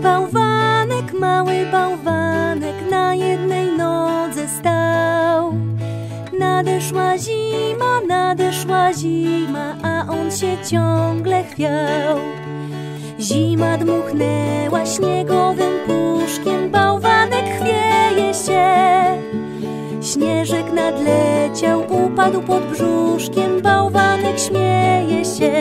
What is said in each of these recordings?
mały bałwanek na jednej nodze stał. Nadeszła zima, a on się ciągle chwiał. Zima dmuchnęła śniegowym puszkiem, bałwanek chwieje się. Śnieżek nadleciał, upadł pod brzuszkiem, bałwanek śmieje się.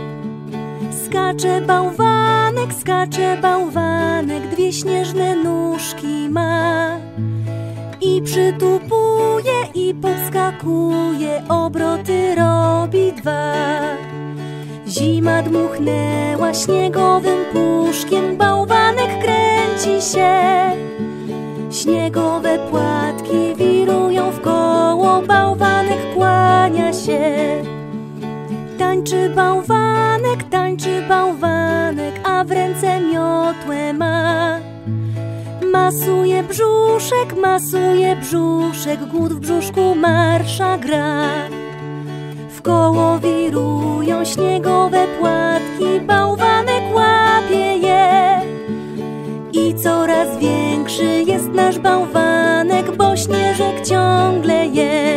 Skacze bałwanek, dwie śnieżne nóżki ma. I przytupuje, i podskakuje, obroty robi dwa. Zima dmuchnęła śniegowym puszkiem, bałwanek kręci się. Śniegowe płatki wirują wkoło, bałwanek kłania się. Tańczy bałwanek, a w ręce miotłę ma. Masuje brzuszek, głód w brzuszku marsza gra. Wkoło wirują śniegowe płatki, bałwanek łapie je. I coraz większy jest nasz bałwanek, bo śnieżek ciągle je.